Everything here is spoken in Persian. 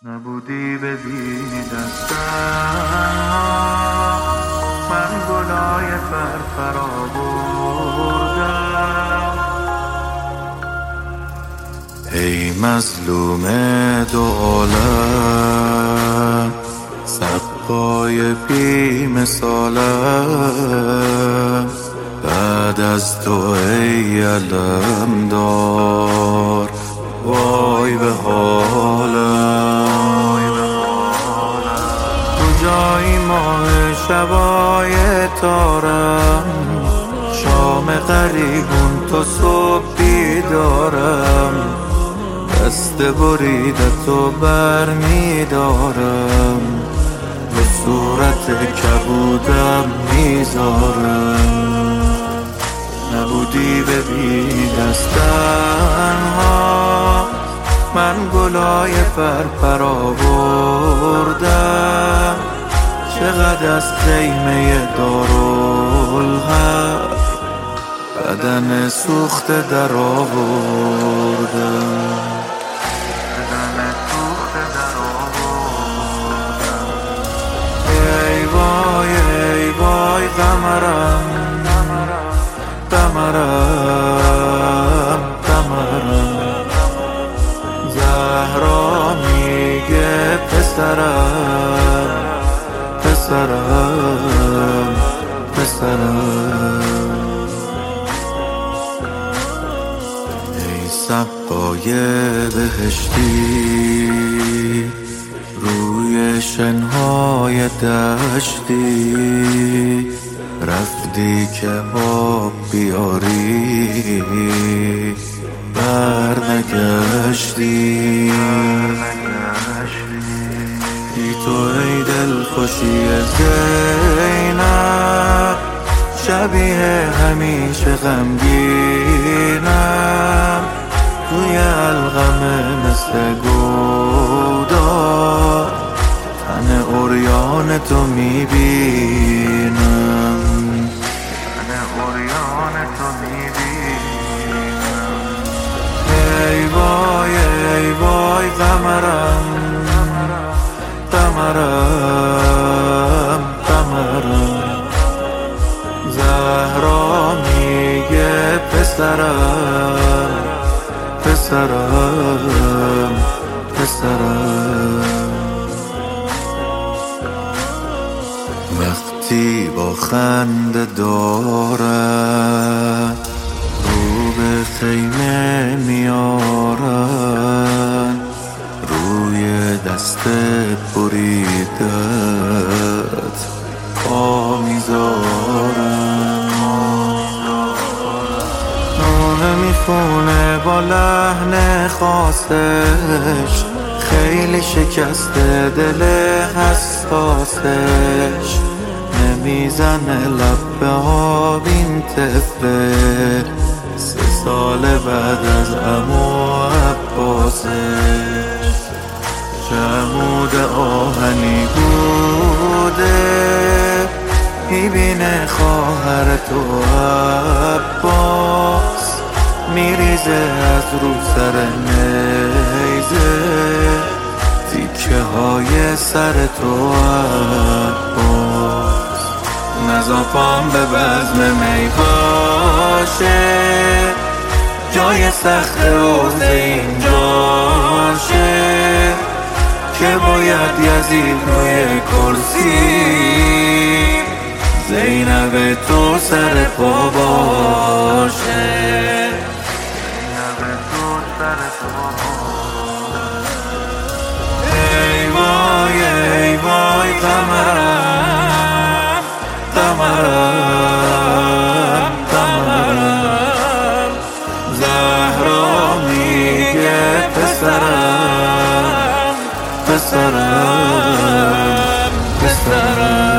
نبودی ببینی دستم من گلای فرفر آوردم. ای مظلوم دو عالم سقای بی مثالم، بعد از تو ای علم دار وای به حالم. کجایی ماه شبای تارم، شام قریبون تو صبح بیدارم، دست بریدتو بر میدارم، به صورت کبودم میذارم. نبودی ببینی دستنها من گلای فرفر آوردم، چقدر از خیمه دارالحق بدن سوخته در آوردم. ای وای ای وای قمرم قمرم قمرم، زهرا میگه پسرم پسرم پسرم. ای سقای بهشتی روی شنهای دشتی، رفتی که آب بیاری برنگشتی. بی تو ای دلخوشی زینب، شبیه همیشه غمگینم، توی الغمه مثل گودار تن عریان تو میبینم. ای وای ای وای قمرم قمرم قمرم، زهرا میگه پسرم پسرم پسرم. وقتی با خنده دارن رو به خیمه میارن، روی دست بریدت پا میذارن. نونه میخونه با لحن خاصش، خیلی شکسته دل حساسش، نمیزنه لب به آب این طفله، 3 سال بعد از عمو عباسش. چه عمود آهنی بوده میبینه خواهر تو عباس، میریزه از رو سر نیزه تیکه های سر تو عباس. نزاپام به بزم می باشه، جای سخت روز اینجاشه، که باید یزید روی کرسی، زینب تو سر پا باشه. ای وای ای وای قمرم قمرم قمرم، زهرا میگه پسرم پسرم پسرم.